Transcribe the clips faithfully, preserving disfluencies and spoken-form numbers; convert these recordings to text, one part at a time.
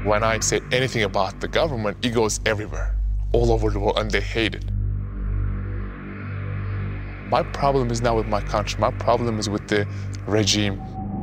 When I say anything about the government, it goes everywhere, all over the world, and they hate it. My problem is not with my country. My problem is with the regime.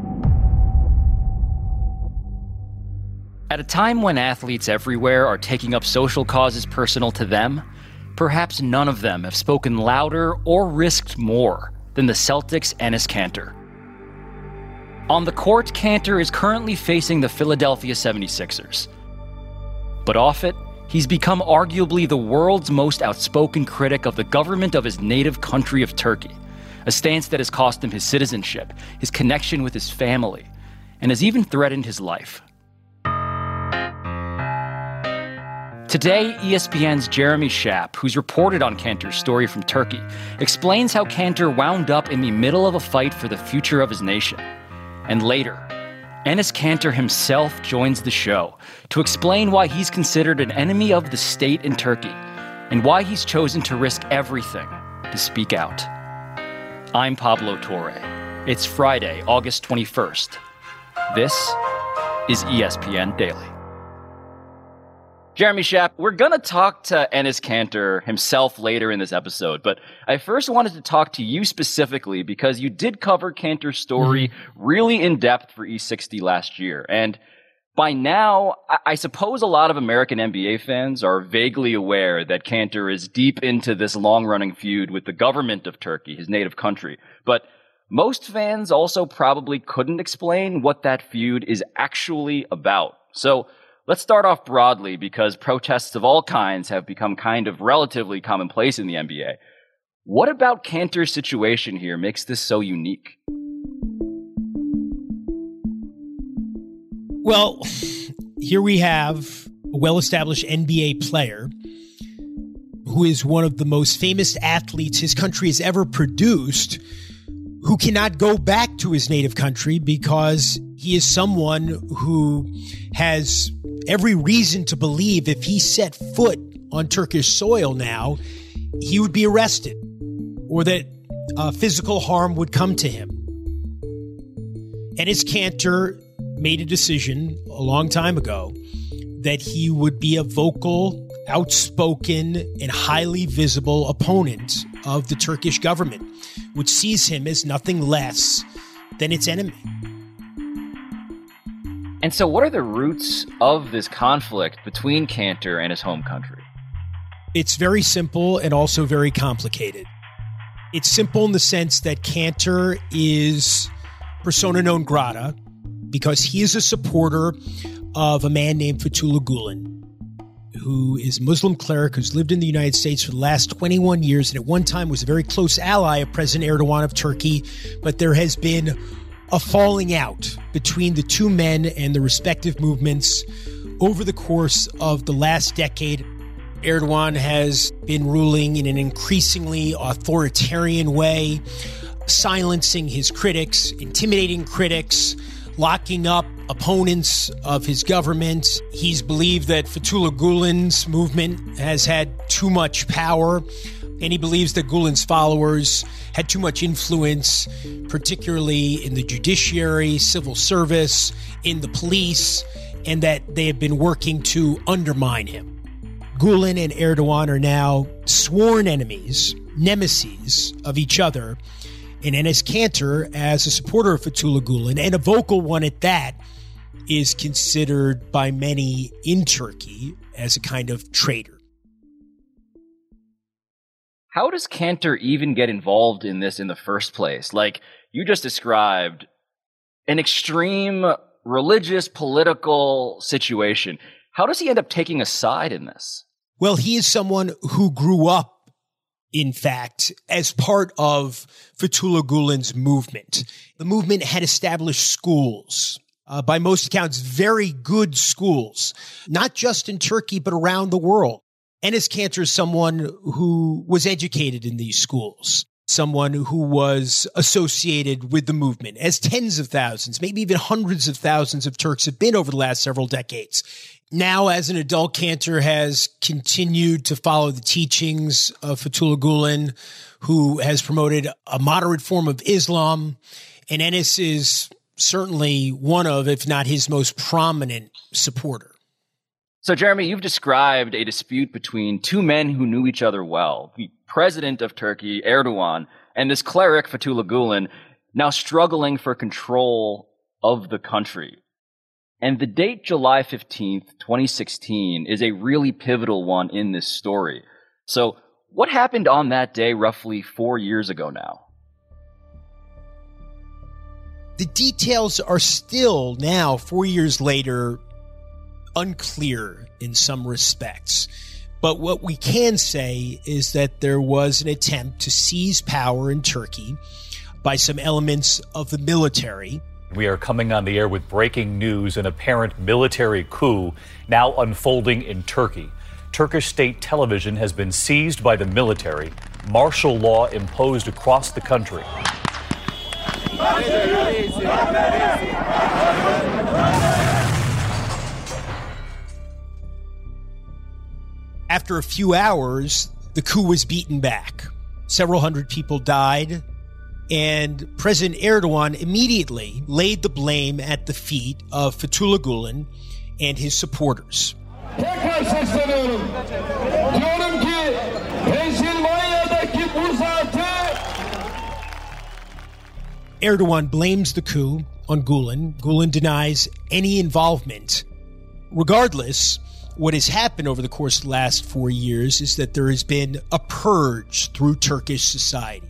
At a time when athletes everywhere are taking up social causes personal to them, perhaps none of them have spoken louder or risked more than the Celtics' Enes Kanter. On the court, Kanter is currently facing the Philadelphia seventy-sixers. But off it, he's become arguably the world's most outspoken critic of the government of his native country of Turkey, a stance that has cost him his citizenship, his connection with his family, and has even threatened his life. Today, E S P N's Jeremy Schaap, who's reported on Kanter's story from Turkey, explains how Kanter wound up in the middle of a fight for the future of his nation. And later, Enes Kanter himself joins the show to explain why he's considered an enemy of the state in Turkey and why he's chosen to risk everything to speak out. I'm Pablo Torre. It's Friday, August twenty-first. This is E S P N Daily. Jeremy Schaap, we're going to talk to Enes Kanter himself later in this episode, but I first wanted to talk to you specifically because you did cover Kanter's story mm-hmm. really in depth for E sixty last year. And by now, I suppose a lot of American N B A fans are vaguely aware that Kanter is deep into this long-running feud with the government of Turkey, his native country. But most fans also probably couldn't explain what that feud is actually about. So let's start off broadly because protests of all kinds have become kind of relatively commonplace in the N B A. What about Kanter's situation here makes this so unique? Well, here we have a well-established N B A player who is one of the most famous athletes his country has ever produced, who cannot go back to his native country because he is someone who has every reason to believe if he set foot on Turkish soil now, he would be arrested or that uh, physical harm would come to him. Enes Kanter made a decision a long time ago that he would be a vocal, outspoken, and highly visible opponent of the Turkish government, which sees him as nothing less than its enemy. And so what are the roots of this conflict between Kanter and his home country? It's very simple and also very complicated. It's simple in the sense that Kanter is persona non grata because he is a supporter of a man named Fethullah Gulen, who is a Muslim cleric who's lived in the United States for the last twenty-one years and at one time was a very close ally of President Erdogan of Turkey. But there has been a falling out between the two men and the respective movements over the course of the last decade. Erdogan has been ruling in an increasingly authoritarian way, silencing his critics, intimidating critics, locking up opponents of his government. He's believed that Fethullah Gulen's movement has had too much power, and he believes that Gulen's followers had too much influence, particularly in the judiciary, civil service, in the police, and that they have been working to undermine him. Gulen and Erdogan are now sworn enemies, nemesis of each other, and Enes Kanter, as a supporter of Fethullah Gulen, and a vocal one at that, is considered by many in Turkey as a kind of traitor. How does Kanter even get involved in this in the first place? Like, you just described an extreme religious, political situation. How does he end up taking a side in this? Well, he is someone who grew up, in fact, as part of Fethullah Gulen's movement. The movement had established schools, uh, by most accounts, very good schools, not just in Turkey, but around the world. Enes Kanter is someone who was educated in these schools, someone who was associated with the movement, as tens of thousands, maybe even hundreds of thousands of Turks have been over the last several decades. Now, as an adult, Kanter has continued to follow the teachings of Fethullah Gulen, who has promoted a moderate form of Islam, and Enes is certainly one of, if not his most prominent supporter. So, Jeremy, you've described a dispute between two men who knew each other well, the president of Turkey, Erdogan, and this cleric, Fethullah Gulen, now struggling for control of the country. And the date July fifteenth, twenty sixteen, is a really pivotal one in this story. So, what happened on that day roughly four years ago now? The details are still now, four years later, unclear in some respects. But what we can say is that there was an attempt to seize power in Turkey by some elements of the military. We are coming on the air with breaking news: an apparent military coup now unfolding in Turkey. Turkish state television has been seized by the military. Martial law imposed across the country. After a few hours, the coup was beaten back. Several hundred people died, and President Erdogan immediately laid the blame at the feet of Fethullah Gulen and his supporters. Tekrar sesleniyorum. Diyorum ki Pensilvanya'daki bu zatı. Erdogan blames the coup on Gulen. Gulen denies any involvement. Regardless, what has happened over the course of the last four years is that there has been a purge through Turkish society.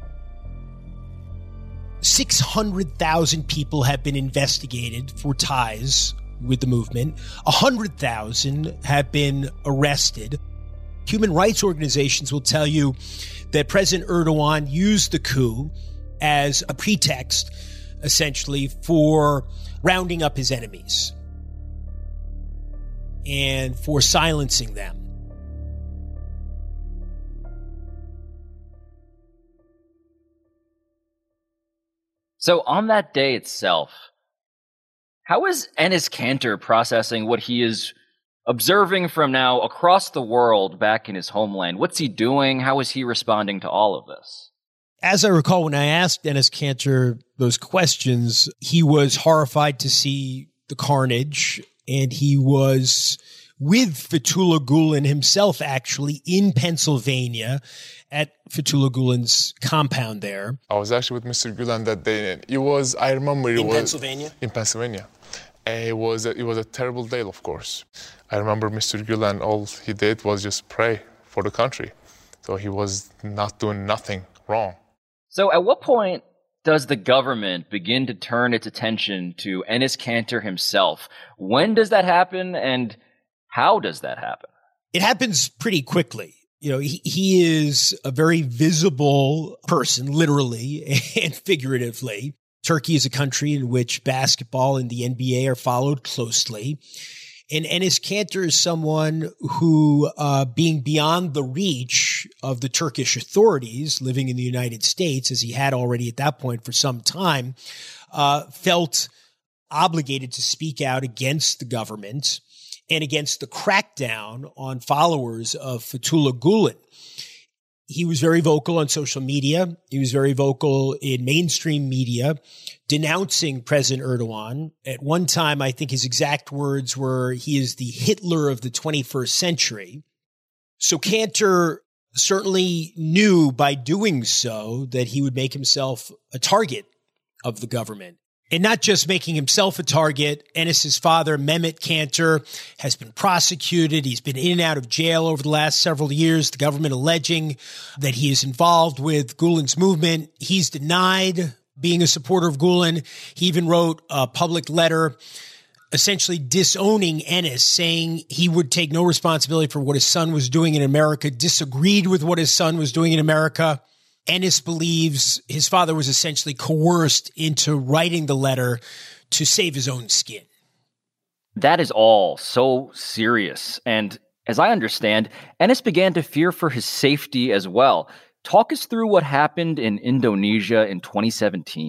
six hundred thousand people have been investigated for ties with the movement. one hundred thousand have been arrested. Human rights organizations will tell you that President Erdogan used the coup as a pretext, essentially, for rounding up his enemies and for silencing them. So on that day itself, how is Enes Kanter processing what he is observing from now across the world back in his homeland? What's he doing? How is he responding to all of this? As I recall, when I asked Enes Kanter those questions, he was horrified to see the carnage, and he was with Fethullah Gulen himself, actually, in Pennsylvania at Fethullah Gulen's compound there. I was actually with Mister Gulen that day. It was, I remember it in was... Pennsylvania? In Pennsylvania. And it was, a, it was a terrible day, of course. I remember Mister Gulen, all he did was just pray for the country. So he was not doing nothing wrong. So at what point does the government begin to turn its attention to Enes Kanter himself? When does that happen, and how does that happen? It happens pretty quickly. You know, he, he is a very visible person, literally and figuratively. Turkey is a country in which basketball and the N B A are followed closely. And Enes Kanter is someone who, uh, being beyond the reach of the Turkish authorities, living in the United States, as he had already at that point for some time, uh, felt obligated to speak out against the government and against the crackdown on followers of Fethullah Gulen. He was very vocal on social media. He was very vocal in mainstream media, denouncing President Erdogan. At one time, I think his exact words were, he is the Hitler of the twenty-first century. So Kanter certainly knew by doing so that he would make himself a target of the government. And not just making himself a target, Enes's father, Mehmet Kanter, has been prosecuted. He's been in and out of jail over the last several years, the government alleging that he is involved with Gulen's movement. He's denied being a supporter of Gulen. He even wrote a public letter essentially disowning Enes, saying he would take no responsibility for what his son was doing in America, disagreed with what his son was doing in America. Enes believes his father was essentially coerced into writing the letter to save his own skin. That is all so serious. And as I understand, Enes began to fear for his safety as well. Talk us through what happened in Indonesia in twenty seventeen.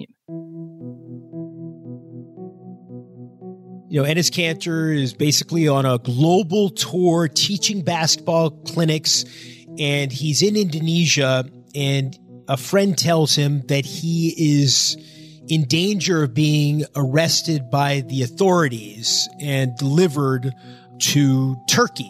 You know, Enes Kanter is basically on a global tour teaching basketball clinics, and he's in Indonesia, and a friend tells him that he is in danger of being arrested by the authorities and delivered to Turkey.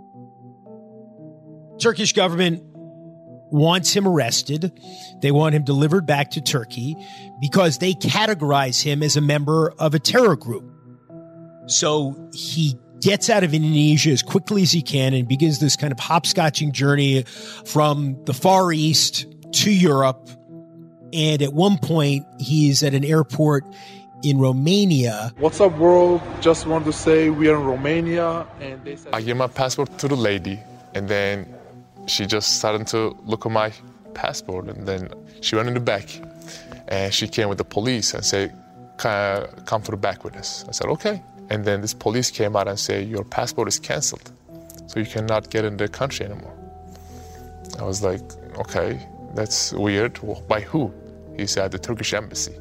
Turkish government wants him arrested. They want him delivered back to Turkey because they categorize him as a member of a terror group. So he gets out of Indonesia as quickly as he can and begins this kind of hopscotching journey from the Far East to Europe. And at one point, he's at an airport in Romania. What's up, world? Just want to say we are in Romania. And they said- I gave my passport to the lady, and then she just started to look at my passport, and then she went in the back, and she came with the police and said, come to the back with us. I said, okay. And then this police came out and said, your passport is canceled, so you cannot get in the country anymore. I was like, okay, that's weird. Well, by who? He said, the Turkish embassy.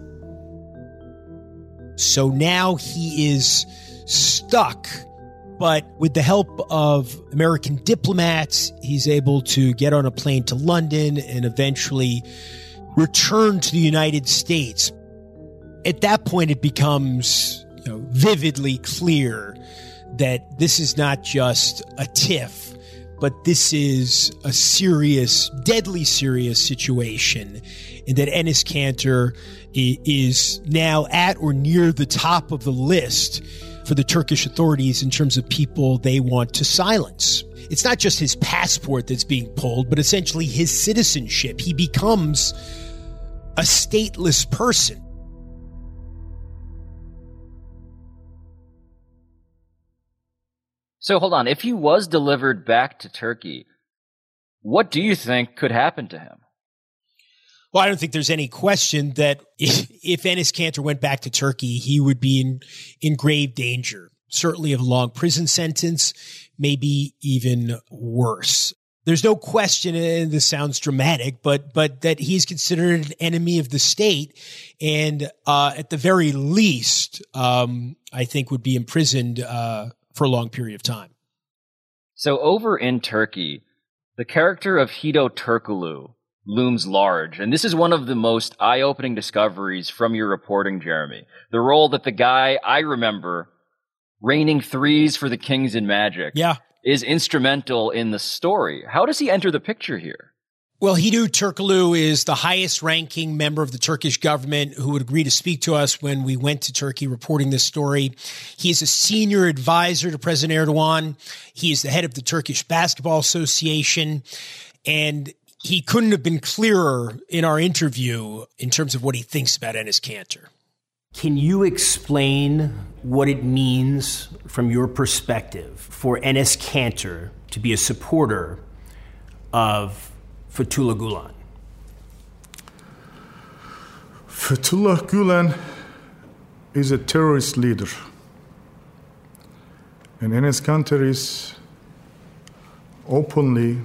So now he is stuck, but with the help of American diplomats, he's able to get on a plane to London and eventually return to the United States. At that point, it becomes, you know, vividly clear that this is not just a tiff, but this is a serious, deadly serious situation, and that Enes Kanter is now at or near the top of the list for the Turkish authorities in terms of people they want to silence. It's not just his passport that's being pulled, but essentially his citizenship. He becomes a stateless person. So hold on, if he was delivered back to Turkey, what do you think could happen to him? Well, I don't think there's any question that if, if Enes Kanter went back to Turkey, he would be in, in grave danger, certainly of a long prison sentence, maybe even worse. There's no question, and this sounds dramatic, but but that he's considered an enemy of the state, and uh, at the very least, um, I think would be imprisoned uh, for a long period of time. So over in Turkey, the character of Hideo Turkoglu looms large, and this is one of the most eye-opening discoveries from your reporting, Jeremy. The role that the guy I remember raining threes for the Kings in Magic yeah. is instrumental in the story. How does he enter the picture here? Well, Hideo Turkoglu is the highest-ranking member of the Turkish government who would agree to speak to us when we went to Turkey reporting this story. He is a senior advisor to President Erdogan. He is the head of the Turkish Basketball Association, and he couldn't have been clearer in our interview in terms of what he thinks about Enes Kanter. Can you explain what it means from your perspective for Enes Kanter to be a supporter of Fethullah Gulen? Fethullah Gulen is a terrorist leader, and Enes Kanter is openly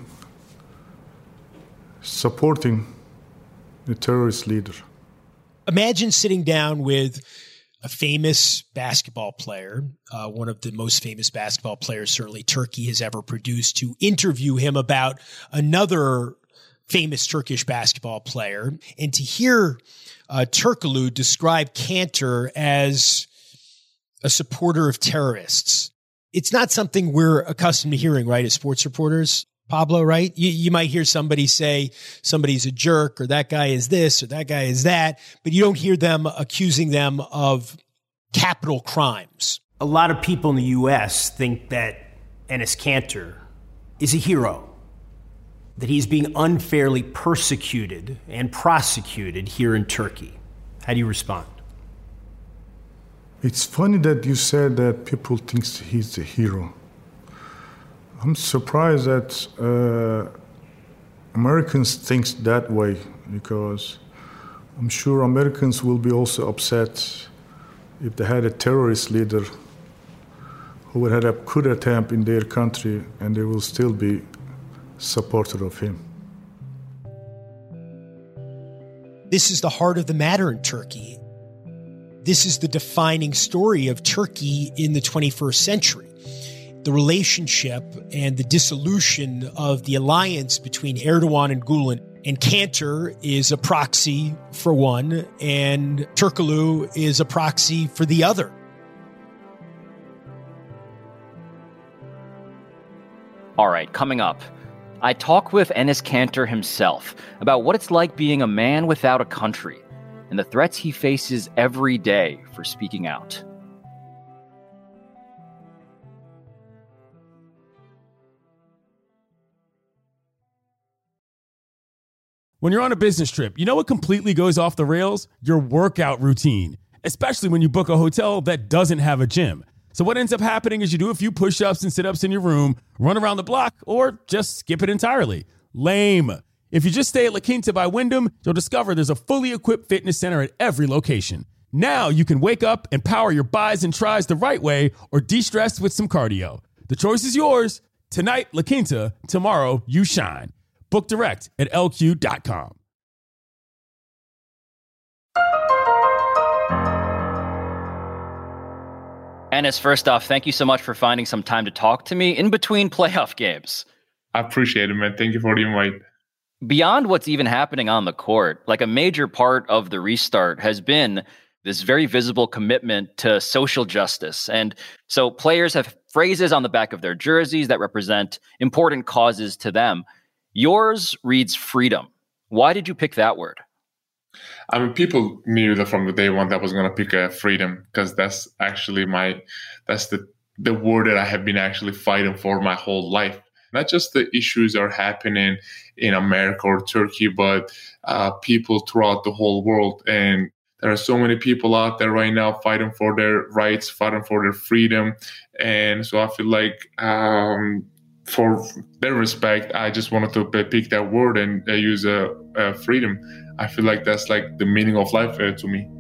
supporting the terrorist leader. Imagine sitting down with a famous basketball player, uh, one of the most famous basketball players certainly Turkey has ever produced, to interview him about another famous Turkish basketball player, and to hear uh, Turkoglu describe Kanter as a supporter of terrorists. It's not something we're accustomed to hearing, right, as sports reporters, Pablo, right? You, you might hear somebody say somebody's a jerk, or that guy is this, or that guy is that, but you don't hear them accusing them of capital crimes. A lot of people in the U S think that Enes Kanter is a hero, that he's being unfairly persecuted and prosecuted here in Turkey. How do you respond? It's funny that you said that people think he's a hero. I'm surprised that uh, Americans think that way, because I'm sure Americans will be also upset if they had a terrorist leader who would have a coup attempt in their country, and they will still be supporter of him. This is the heart of the matter in Turkey. This is the defining story of Turkey in the twenty-first century. The relationship and the dissolution of the alliance between Erdogan and Gulen. And Kanter is a proxy for one, and Turkoglu is a proxy for the other. All right, coming up, I talk with Enes Kanter himself about what it's like being a man without a country and the threats he faces every day for speaking out. When you're on a business trip, you know what completely goes off the rails? Your workout routine, especially when you book a hotel that doesn't have a gym. So what ends up happening is you do a few push-ups and sit-ups in your room, run around the block, or just skip it entirely. Lame. If you just stay at La Quinta by Wyndham, you'll discover there's a fully equipped fitness center at every location. Now you can wake up and power your bis and tris the right way or de-stress with some cardio. The choice is yours. Tonight, La Quinta. Tomorrow, you shine. Book direct at L Q dot com. Enes, first off, thank you so much for finding some time to talk to me in between playoff games. I appreciate it, man. Thank you for the invite. Beyond what's even happening on the court, like a major part of the restart has been this very visible commitment to social justice. And so players have phrases on the back of their jerseys that represent important causes to them. Yours reads freedom. Why did you pick that word? I mean, people knew that from the day one that I was going to pick uh, freedom, because that's actually my, that's the, the word that I have been actually fighting for my whole life. Not just the issues that are happening in America or Turkey, but uh, people throughout the whole world. And there are so many people out there right now fighting for their rights, fighting for their freedom. And so I feel like um, for their respect, I just wanted to pick that word and uh, use uh, uh, freedom. I feel like that's like the meaning of life uh, to me.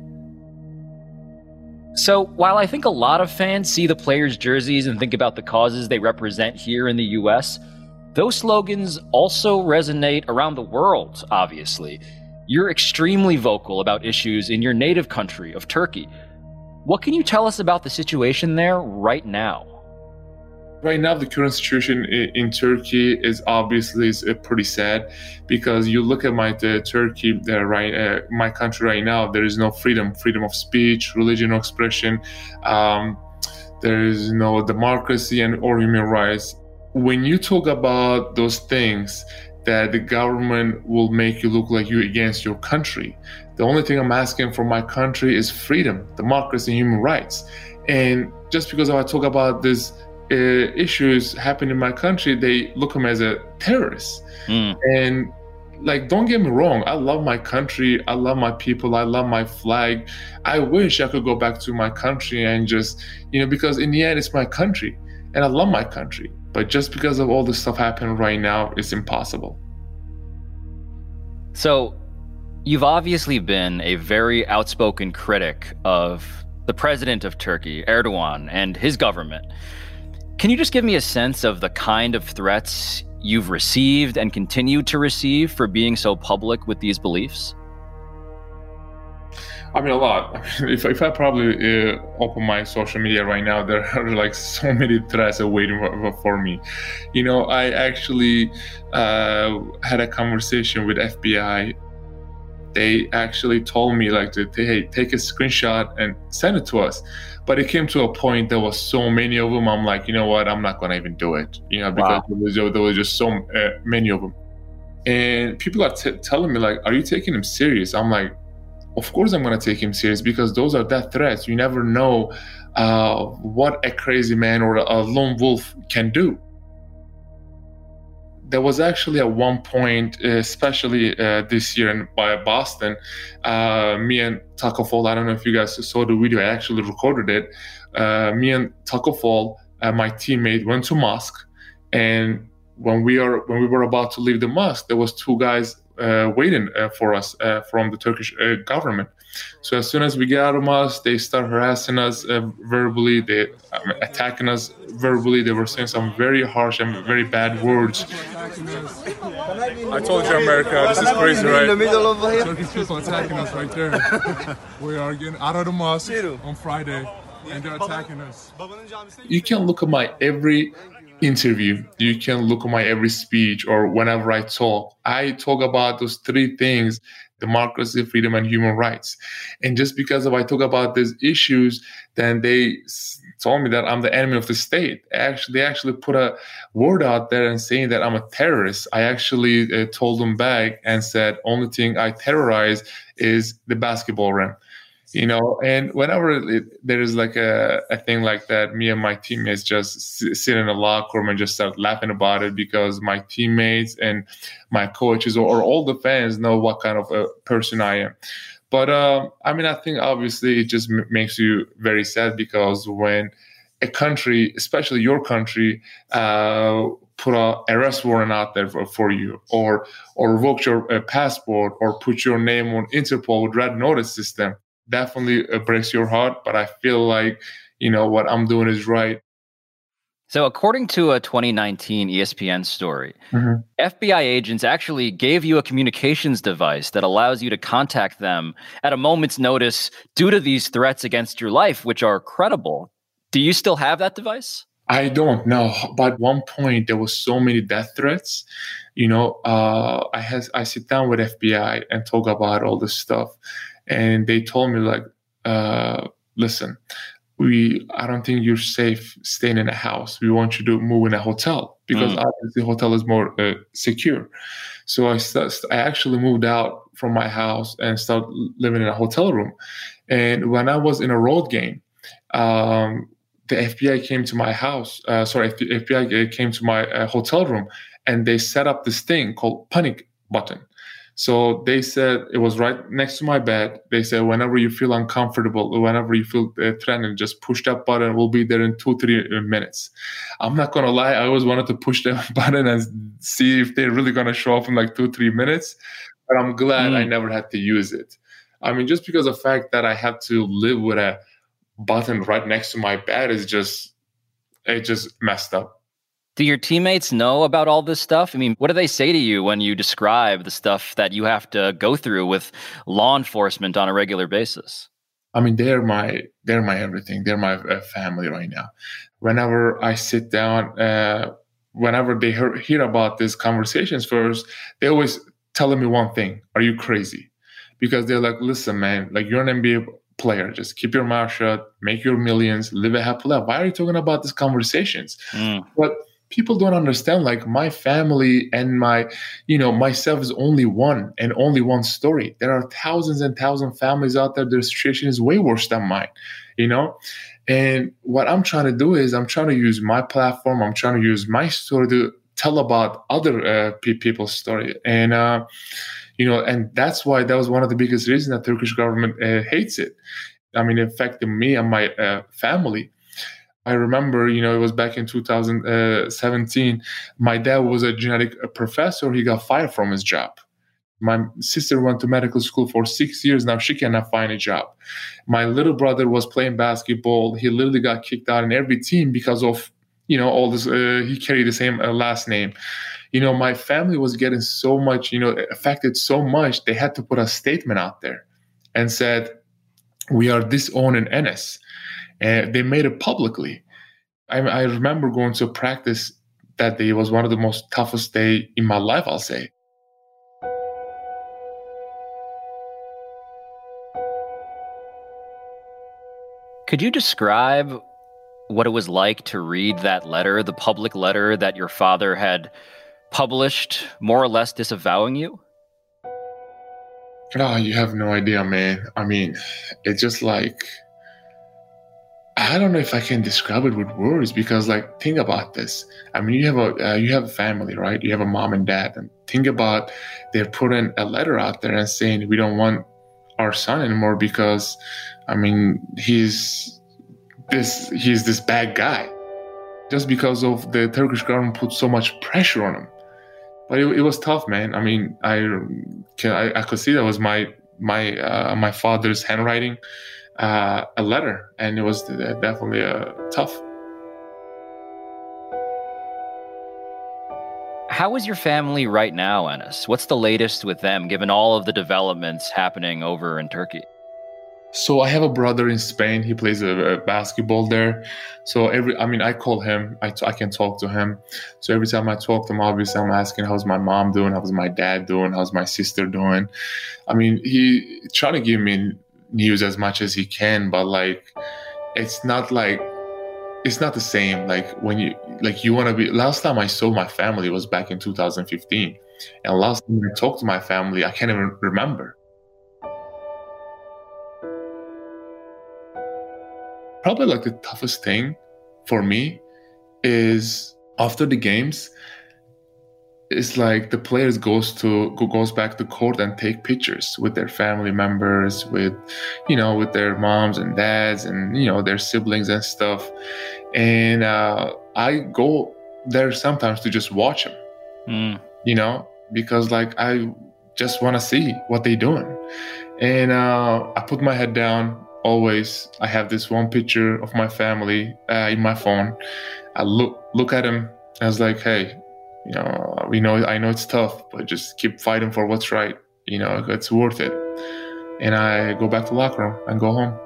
So while I think a lot of fans see the players' jerseys and think about the causes they represent here in the U S, those slogans also resonate around the world, obviously. You're extremely vocal about issues in your native country of Turkey. What can you tell us about the situation there right now? Right now, the current situation in Turkey is obviously is pretty sad, because you look at my uh, Turkey, uh, right, uh, my country right now. There is no freedom, freedom of speech, religion, or expression. Um, there is no democracy and or human rights. When you talk about those things, that the government will make you look like you against your country. The only thing I'm asking for my country is freedom, democracy, and human rights. And just because I talk about this. Uh, issues happen in my country, they look at me as a terrorist. Mm. And like, don't get me wrong, I love my country, I love my people, I love my flag. I wish I could go back to my country and just, you know, because in the end, it's my country and I love my country. But just because of all this stuff happening right now, it's impossible. So you've obviously been a very outspoken critic of the president of Turkey, Erdogan, and his government. Can you just give me a sense of the kind of threats you've received and continue to receive for being so public with these beliefs? I mean, a lot. If, if I probably uh, open my social media right now, there are like so many threats waiting for, for me. You know, I actually uh, had a conversation with F B I. They actually told me like to hey, take a screenshot and send it to us. But it came to a point, there was so many of them. I'm like, you know what? I'm not going to even do it. You know, because wow. there, was, there was just so uh, many of them. And people are t- telling me like, are you taking him serious? I'm like, of course I'm going to take him serious, because those are death threats. You never know uh, what a crazy man or a lone wolf can do. There was actually at one point, especially uh, this year in by Boston, uh, me and Taco Fall, I don't know if you guys saw the video, I actually recorded it. Uh, me and Taco Fall, uh, my teammate, went to mosque, and when we are when we were about to leave the mosque, there was two guys uh, waiting uh, for us uh, from the Turkish uh, government. So as soon as we get out of mosque, they start harassing us uh, verbally, they um, attacking us verbally. They were saying some very harsh and very bad words. I told you, America, this is crazy, right? Turkish people attacking us right there. We are getting out of the mosque on Friday, and they're attacking us. You can look at my every interview, you can look at my every speech, or whenever I talk, I talk about those three things democracy, freedom, and human rights. And just because of I talk about these issues, then they s- told me that I'm the enemy of the state. Actually, they actually put a word out there and saying that I'm a terrorist. I actually uh, told them back and said, only thing I terrorize is the basketball rim. You know, and whenever it, there is like a, a thing like that, me and my teammates just s- sit in a locker room and just start laughing about it because my teammates and my coaches or, or all the fans know what kind of a person I am. But uh, I mean, I think obviously it just m- makes you very sad because when a country, especially your country, uh, put a arrest warrant out there for, for you, or or revoke your uh, passport, or put your name on Interpol with red notice system, definitely uh, breaks your heart. But I feel like, you know, what I'm doing is right. So according to a twenty nineteen E S P N story, mm-hmm. F B I agents actually gave you a communications device that allows you to contact them at a moment's notice due to these threats against your life, which are credible. Do you still have that device? I don't know. But at one point, there was so many death threats. You know, uh, I has I sit down with F B I and talk about all this stuff. And they told me, like, uh, listen, we I don't think you're safe staying in a house. We want you to move in a hotel because mm. obviously the hotel is more uh, secure. So I, st- I actually moved out from my house and started living in a hotel room. And when I was in a road game, um, the F B I came to my house. Uh, sorry, F B I came to my uh, hotel room, and they set up this thing called panic button. So they said it was right next to my bed. They said, whenever you feel uncomfortable, whenever you feel uh, threatened, just push that button. We'll be there in two, three minutes. I'm not going to lie. I always wanted to push that button and see if they're really going to show up in like two, three minutes. But I'm glad mm. I never had to use it. I mean, just because of the fact that I have to live with a button right next to my bed is just, it just messed up. Do your teammates know about all this stuff? I mean, what do they say to you when you describe the stuff that you have to go through with law enforcement on a regular basis? I mean, they're my they're my everything. They're my uh, family right now. Whenever I sit down, uh, whenever they hear, hear about these conversations first, they always telling me one thing: "Are you crazy?" Because they're like, "Listen, man, like you're an N B A player. Just keep your mouth shut, make your millions, live a happy life. Why are you talking about these conversations?" Mm. But people don't understand, like my family and my, you know, myself is only one and only one story. There are thousands and thousands of families out there. Their situation is way worse than mine, you know? And what I'm trying to do is I'm trying to use my platform. I'm trying to use my story to tell about other uh, pe- people's story. And, uh, you know, and that's why that was one of the biggest reasons that Turkish government uh, hates it. I mean, it affected me and my uh, family. I remember, you know, it was back in two thousand seventeen. My dad was a genetic professor. He got fired from his job. My sister went to medical school for six years. Now she cannot find a job. My little brother was playing basketball. He literally got kicked out in every team because of, you know, all this. Uh, he carried the same uh, last name. You know, my family was getting so much, you know, affected so much. They had to put a statement out there and said, we are disowning Enes. And they made it publicly. I, I remember going to practice that day. It was one of the most toughest day in my life, I'll say. Could you describe what it was like to read that letter, the public letter that your father had published, more or less disavowing you? Oh, you have no idea, man. I mean, it's just like, I don't know if I can describe it with words because, like, think about this. I mean, you have a uh, you have a family, right? You have a mom and dad, and think about they're putting a letter out there and saying we don't want our son anymore because, I mean, he's this he's this bad guy, just because of the Turkish government put so much pressure on him. But it, it was tough, man. I mean, I I, I could see that was my my uh, my father's handwriting. Uh, a letter, and it was definitely uh, tough. How is your family right now, Enes? What's the latest with them, given all of the developments happening over in Turkey? So I have a brother in Spain. He plays a, a basketball there. So every, I mean, I call him. I, t- I can talk to him. So every time I talk to him, obviously I'm asking, how's my mom doing? How's my dad doing? How's my sister doing? I mean, he trying to give me news as much as he can, but like, it's not like, it's not the same. Like when you, like you want to be, last time I saw my family was back in two thousand fifteen. And last time I talked to my family, I can't even remember. Probably like the toughest thing for me is after the games, it's like the players goes to goes back to court and take pictures with their family members, with, you know, with their moms and dads and, you know, their siblings and stuff. And uh, I go there sometimes to just watch them, mm. you know, because like I just want to see what they're doing. And uh, I put my head down. Always, I have this one picture of my family uh, in my phone. I look look at him. I was like, hey, you know, we know I know it's tough, but just keep fighting for what's right. You know, it's worth it. And I go back to the locker room and go home.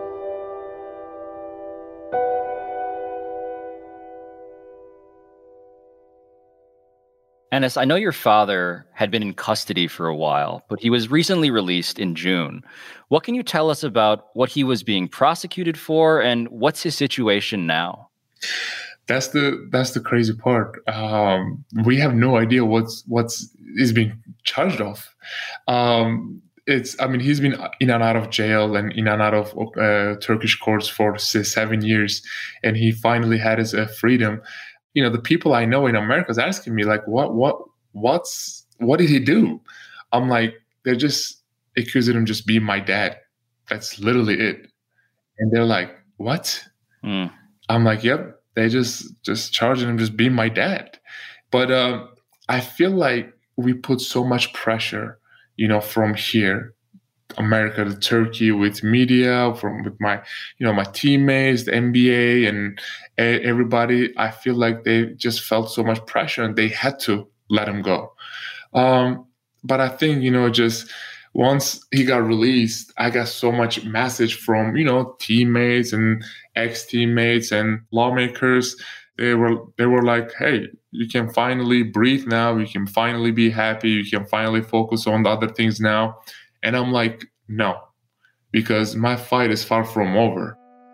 Enes, I know your father had been in custody for a while, but he was recently released in June. What can you tell us about what he was being prosecuted for, and what's his situation now? That's the that's the crazy part. Um, we have no idea what's what's is being charged of. Um, it's I mean he's been in and out of jail and in and out of uh, Turkish courts for seven years, and he finally had his uh, freedom. You know, the people I know in America is asking me like, what, what, what's, what did he do? I'm like, they're just accusing him just being my dad. That's literally it. And they're like, what? Mm. I'm like, yep. They just, just charging him just being my dad. But uh, I feel like we put so much pressure, you know, from here, America to Turkey, with media, from with my, you know, my teammates, the N B A, and everybody. I feel like they just felt so much pressure and they had to let him go. Um, but I think, you know, just once he got released, I got so much message from, you know, teammates and ex-teammates and lawmakers. They were they were like, hey, you can finally breathe now. You can finally be happy. You can finally focus on the other things now. And I'm like, no, because my fight is far from over.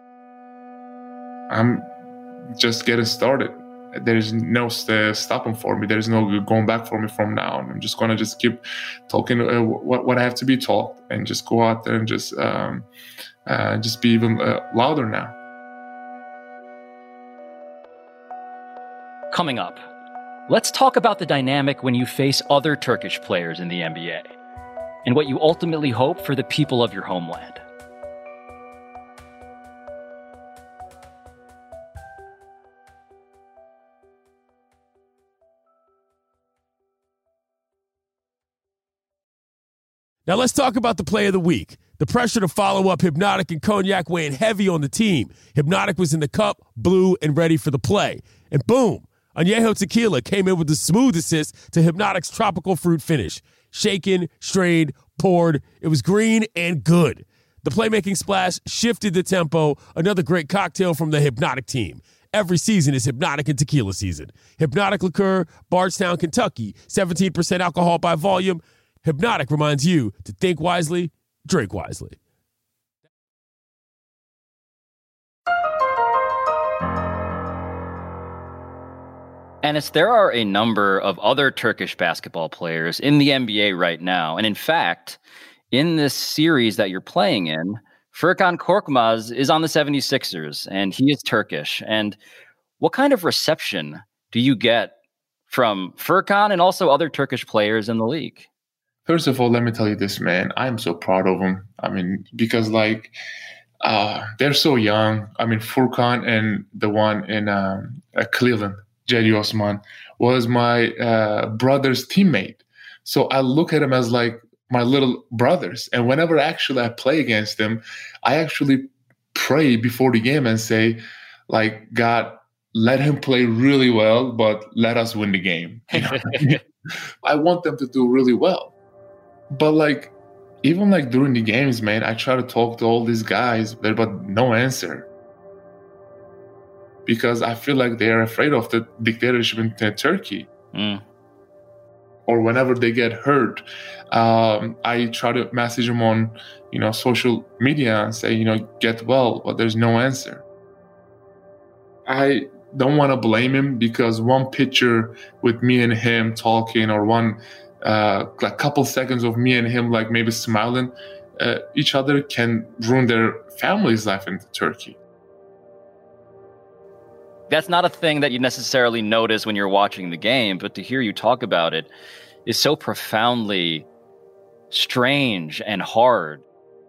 I'm just getting started. There's no st- stopping for me. There's no going back for me from now. And I'm just going to just keep talking uh, what, what I have to be taught and just go out there and just, um, uh, just be even uh, louder now. Coming up, let's talk about the dynamic when you face other Turkish players in the N B A, and what you ultimately hope for the people of your homeland. Now let's talk about the play of the week. The pressure to follow up Hypnotic and Cognac weighing heavy on the team. Hypnotic was in the cup, blue, and ready for the play. And boom, Añejo Tequila came in with the smooth assist to Hypnotic's tropical fruit finish. Shaken, strained, poured. It was green and good. The playmaking splash shifted the tempo. Another great cocktail from the Hypnotic team. Every season is Hypnotic and Tequila season. Hypnotic Liqueur, Bardstown, Kentucky. seventeen percent alcohol by volume. Hypnotic reminds you to think wisely, drink wisely. Enes, there are a number of other Turkish basketball players in the N B A right now. And in fact, in this series that you're playing in, Furkan Korkmaz is on the seventy-sixers, and he is Turkish. And what kind of reception do you get from Furkan and also other Turkish players in the league? First of all, let me tell you this, man. I'm so proud of them. I mean, because like uh, they're so young. I mean, Furkan and the one in um, uh, Cleveland, Cedi Osman, was my uh, brother's teammate. So I look at him as like my little brothers. And whenever actually I play against them, I actually pray before the game and say, like, God, let him play really well, but let us win the game. You know? I want them to do really well. But like even like during the games, man, I try to talk to all these guys, but, but no answer. Because I feel like they're afraid of the dictatorship in uh, Turkey. Mm. Or whenever they get hurt, um, I try to message them on, you know, social media and say, you know, get well, but there's no answer. I don't want to blame him because one picture with me and him talking, or one uh, like couple seconds of me and him like maybe smiling uh, each other can ruin their family's life in Turkey. That's not a thing that you necessarily notice when you're watching the game, but to hear you talk about it is so profoundly strange and hard.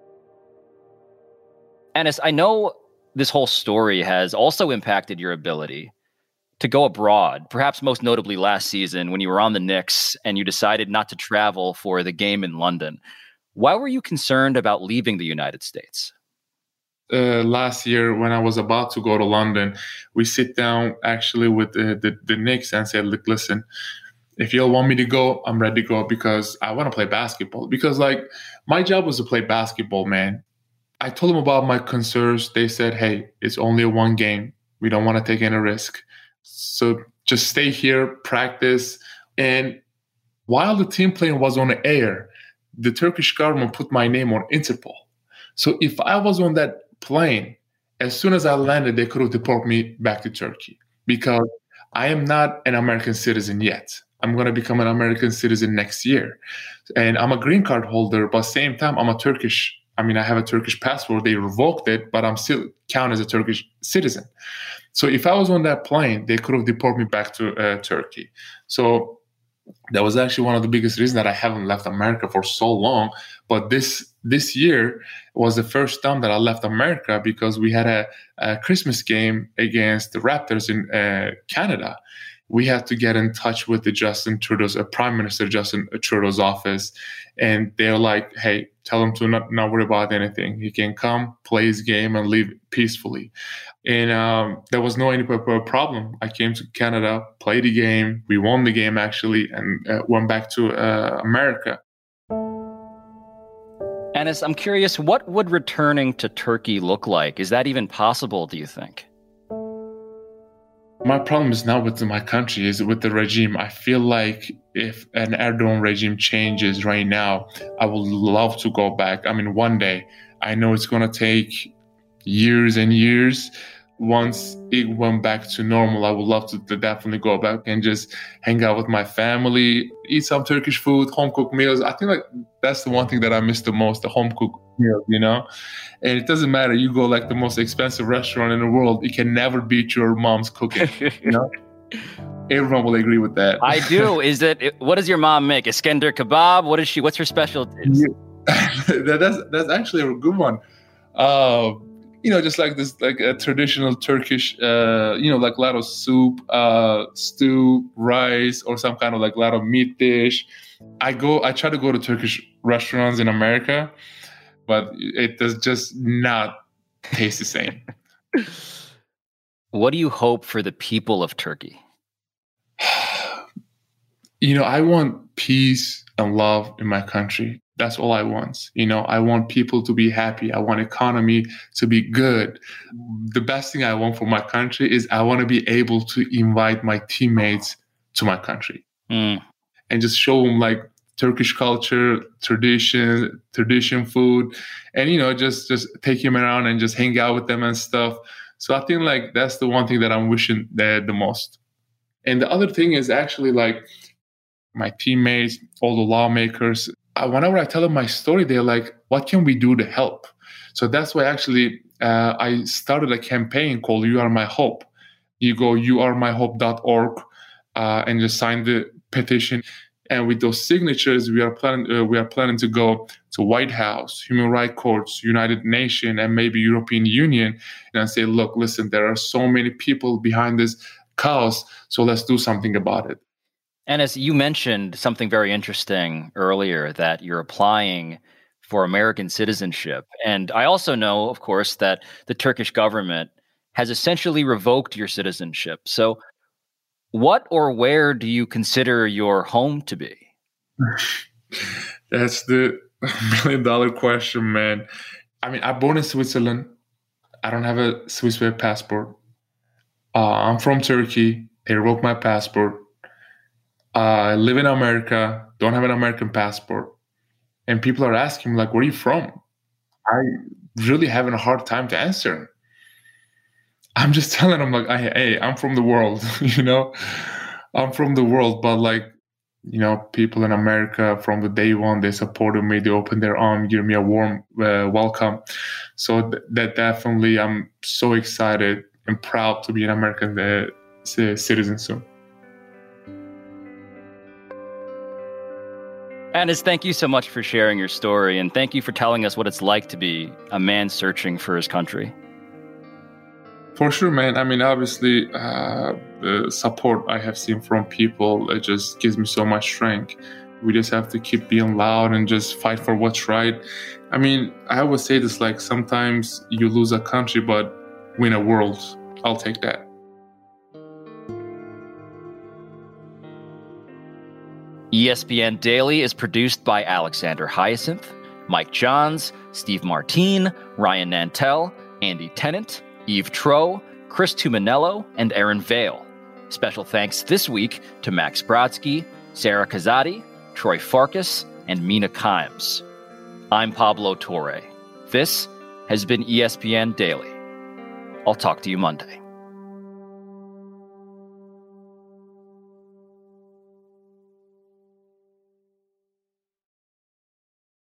Enes, I know this whole story has also impacted your ability to go abroad, perhaps most notably last season when you were on the Knicks and you decided not to travel for the game in London. Why were you concerned about leaving the United States? Uh, last year, when I was about to go to London, we sit down actually with the, the, the Knicks and said, look, listen, if you all want me to go, I'm ready to go because I want to play basketball. Because like my job was to play basketball, man. I told them about my concerns. They said, hey, it's only a one game. We don't want to take any risk. So just stay here, practice. And while the team plane was on the air, the Turkish government put my name on Interpol. So if I was on that plane, as soon as I landed, they could have deported me back to Turkey because I am not an American citizen yet. I'm going to become an American citizen next year. And I'm a green card holder, but same time, I'm a Turkish, I mean, I have a Turkish passport. They revoked it, but I'm still count as a Turkish citizen. So if I was on that plane, they could have deported me back to uh, Turkey. So that was actually one of the biggest reasons that I haven't left America for so long. But this this year was the first time that I left America because we had a, a Christmas game against the Raptors in uh, Canada. We had to get in touch with the Justin Trudeau's, uh, Prime Minister Justin Trudeau's office. And they're like, hey, tell him to not, not worry about anything. He can come, play his game, and leave peacefully. And um, there was no any problem. I came to Canada, played the game. We won the game, actually, and uh, went back to uh, America. Enes, I'm curious, what would returning to Turkey look like? Is that even possible, do you think? My problem is not with my country, is with the regime. I feel like if an Erdogan regime changes right now, I would love to go back. I mean, one day. I know it's going to take years and years. Once it went back to normal, I would love to, to definitely go back and just hang out with my family, eat some Turkish food, home-cooked meals. I think like that's the one thing that I miss the most, the home-cooked meals, you know? And it doesn't matter. You go like the most expensive restaurant in the world, it can never beat your mom's cooking, you know? Everyone will agree with that. I do. Is it, what does your mom make? Iskender kebab? What is she, what's her specialty? Yeah. that, that's, that's actually a good one. Uh, you know, just like this, like a traditional Turkish, uh, you know, like a lot of soup, uh, stew, rice, or some kind of like a lot of meat dish. I go, I try to go to Turkish restaurants in America, but it does just not taste the same. What do you hope for the people of Turkey? You know, I want peace and love in my country. That's all I want. You know, I want people to be happy. I want economy to be good. The best thing I want for my country is I want to be able to invite my teammates to my country mm. and just show them like Turkish culture, tradition, tradition food, and, you know, just, just take them around and just hang out with them and stuff. So I think like that's the one thing that I'm wishing the, the most. And the other thing is actually like my teammates, all the lawmakers, whenever I tell them my story, they're like, what can we do to help? So that's why actually uh, I started a campaign called You Are My Hope. You go you are my hope dot org uh, and just sign the petition. And with those signatures, we are planning uh, we are planning to go to White House, Human Rights Courts, United Nations, and maybe European Union, and say, look, listen, there are so many people behind this cause, so let's do something about it. And as you mentioned something very interesting earlier, that you're applying for American citizenship. And I also know, of course, that the Turkish government has essentially revoked your citizenship. So what or where do you consider your home to be? That's the Million dollar question, man. I mean, I'm born in Switzerland. I don't have a Swiss passport. Uh, I'm from Turkey. They revoked my passport. Uh, I live in America. Don't have an American passport. And people are asking me, like, where are you from? I really having a hard time to answer. I'm just telling them, like, hey, I'm from the world, you know? I'm from the world, but, like, you know, people in America from the day one, they supported me. They opened their arms, gave me a warm uh, welcome. So th- that definitely, I'm so excited and proud to be an American uh, citizen soon. Anis, thank you so much for sharing your story, and thank you for telling us what it's like to be a man searching for his country. For sure, man. I mean, obviously, uh, the support I have seen from people, it just gives me so much strength. We just have to keep being loud and just fight for what's right. I mean, I always say this, like, sometimes you lose a country, but win a world. I'll take that. E S P N Daily is produced by Alexander Hyacinth, Mike Johns, Steve Martine, Ryan Nantel, Andy Tennant, Eve Troe, Chris Tuminello, and Aaron Vale. Special thanks this week to Max Brodsky, Sarah Kazadi, Troy Farkas, and Mina Kimes. I'm Pablo Torre. This has been E S P N Daily. I'll talk to you Monday.